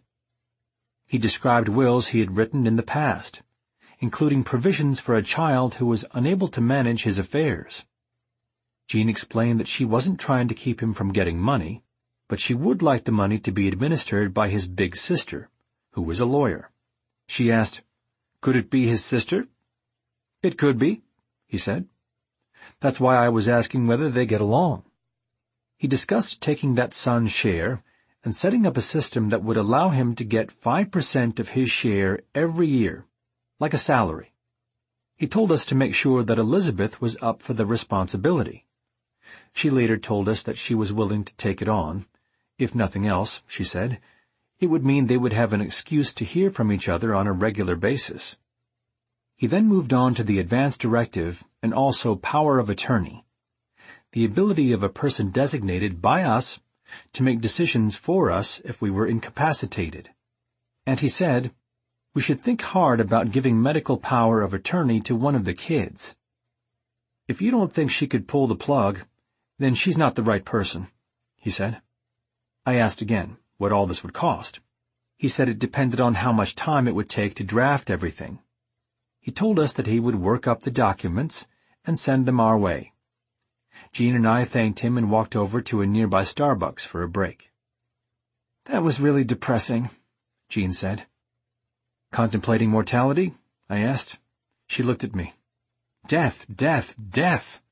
He described wills he had written in the past, including provisions for a child who was unable to manage his affairs. Jean explained that she wasn't trying to keep him from getting money, but she would like the money to be administered by his big sister, who was a lawyer. She asked, "Could it be his sister?" "It could be," he said. "That's why I was asking whether they get along." He discussed taking that son's share and setting up a system that would allow him to get 5% of his share every year, like a salary. He told us to make sure that Elizabeth was up for the responsibility. She later told us that she was willing to take it on. If nothing else, she said, it would mean they would have an excuse to hear from each other on a regular basis. He then moved on to the advance directive and also power of attorney, the ability of a person designated by us to make decisions for us if we were incapacitated. And he said, we should think hard about giving medical power of attorney to one of the kids. If you don't think she could pull the plug, then she's not the right person, he said. I asked again what all this would cost. He said it depended on how much time it would take to draft everything. He told us that he would work up the documents and send them our way. Jean and I thanked him and walked over to a nearby Starbucks for a break. That was really depressing, Jean said. Contemplating mortality? I asked. She looked at me. Death, death, death.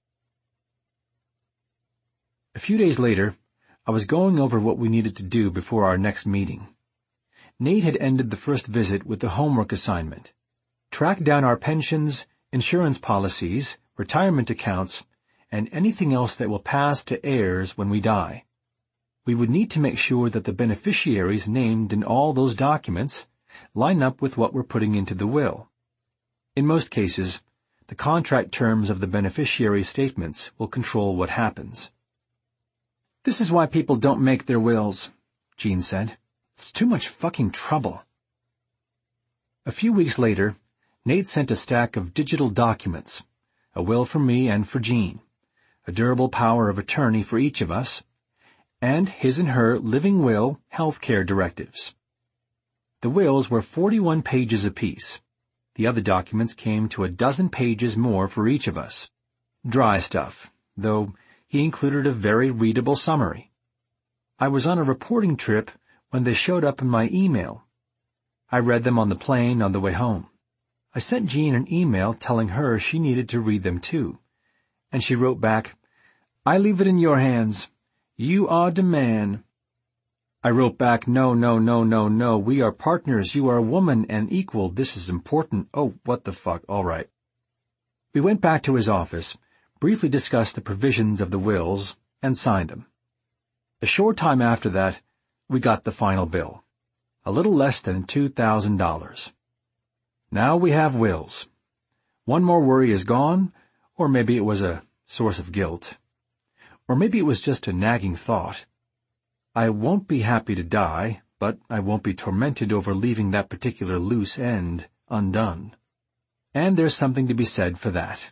A few days later, I was going over what we needed to do before our next meeting. Nate had ended the first visit with the homework assignment. Track down our pensions, insurance policies, retirement accounts, and anything else that will pass to heirs when we die. We would need to make sure that the beneficiaries named in all those documents line up with what we're putting into the will. In most cases, the contract terms of the beneficiary statements will control what happens. "This is why people don't make their wills," Jean said. "It's too much fucking trouble." A few weeks later, Nate sent a stack of digital documents, a will for me and for Jean, a durable power of attorney for each of us, and his and her living will health care directives. The wills were 41 pages apiece. The other documents came to a dozen pages more for each of us. Dry stuff, though he included a very readable summary. I was on a reporting trip when they showed up in my email. I read them on the plane on the way home. I sent Jean an email telling her she needed to read them too, and she wrote back, "I leave it in your hands. You are the man." I wrote back, "No, we are partners. You are a woman and equal. This is important. Oh, what the fuck, all right." We went back to his office, briefly discussed the provisions of the wills, and signed them. A short time after that, we got the final bill, a little less than $2,000. Now we have wills. One more worry is gone, or maybe it was a source of guilt. Or maybe it was just a nagging thought. I won't be happy to die, but I won't be tormented over leaving that particular loose end undone. And there's something to be said for that.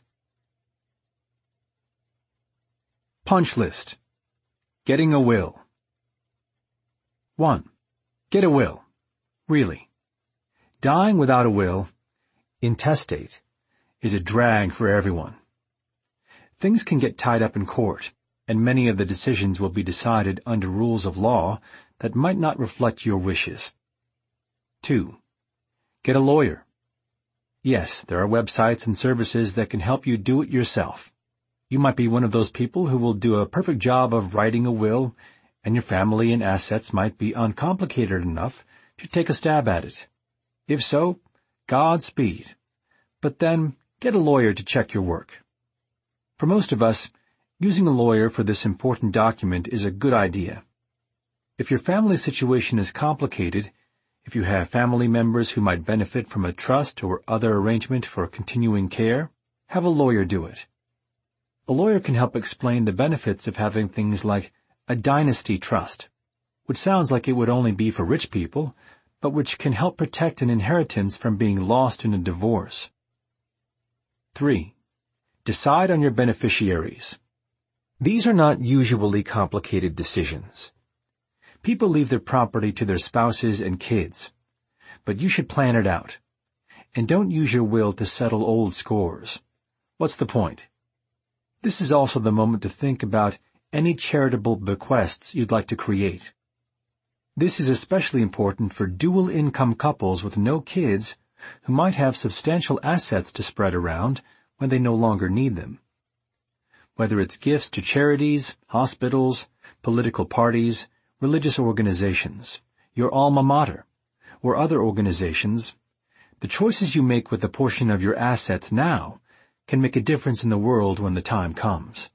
Punch list. Getting a will. 1. Get a will. Really. Dying without a will, intestate, is a drag for everyone. Things can get tied up in court, and many of the decisions will be decided under rules of law that might not reflect your wishes. 2. Get a lawyer. Yes, there are websites and services that can help you do it yourself. You might be one of those people who will do a perfect job of writing a will, and your family and assets might be uncomplicated enough to take a stab at it. If so, Godspeed. But then, get a lawyer to check your work. For most of us, using a lawyer for this important document is a good idea. If your family situation is complicated, if you have family members who might benefit from a trust or other arrangement for continuing care, have a lawyer do it. A lawyer can help explain the benefits of having things like a dynasty trust, which sounds like it would only be for rich people, but which can help protect an inheritance from being lost in a divorce. 3. Decide on your beneficiaries. These are not usually complicated decisions. People leave their property to their spouses and kids, but you should plan it out. And don't use your will to settle old scores. What's the point? This is also the moment to think about any charitable bequests you'd like to create. This is especially important for dual-income couples with no kids who might have substantial assets to spread around when they no longer need them. Whether it's gifts to charities, hospitals, political parties, religious organizations, your alma mater, or other organizations, the choices you make with a portion of your assets now can make a difference in the world when the time comes.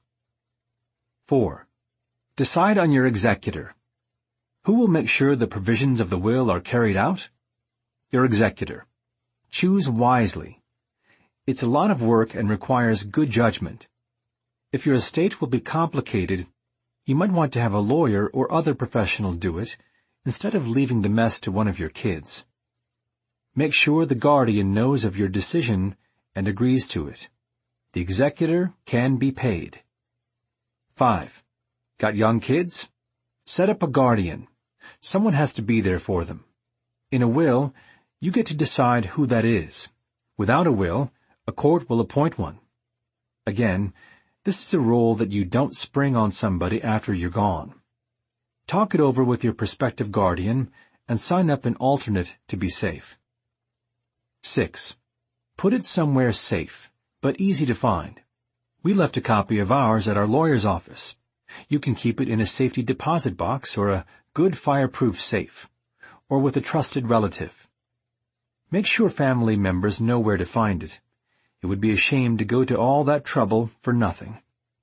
4. Decide on your executor. Who will make sure the provisions of the will are carried out? Your executor. Choose wisely. It's a lot of work and requires good judgment. If your estate will be complicated, you might want to have a lawyer or other professional do it instead of leaving the mess to one of your kids. Make sure the guardian knows of your decision and agrees to it. The executor can be paid. 5. Got young kids? Set up a guardian. Someone has to be there for them. In a will, you get to decide who that is. Without a will, a court will appoint one. Again, this is a role that you don't spring on somebody after you're gone. Talk it over with your prospective guardian and sign up an alternate to be safe. 6. Put it somewhere safe, but easy to find. We left a copy of ours at our lawyer's office. You can keep it in a safety deposit box or a good fireproof safe, or with a trusted relative. Make sure family members know where to find it. It would be a shame to go to all that trouble for nothing.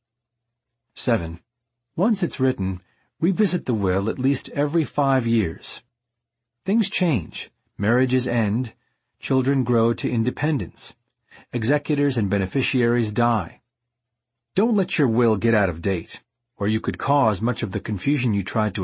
7. Once it's written, revisit the will at least every 5 years. Things change. Marriages end. Children grow to independence. Executors and beneficiaries die. Don't let your will get out of date, or you could cause much of the confusion you tried to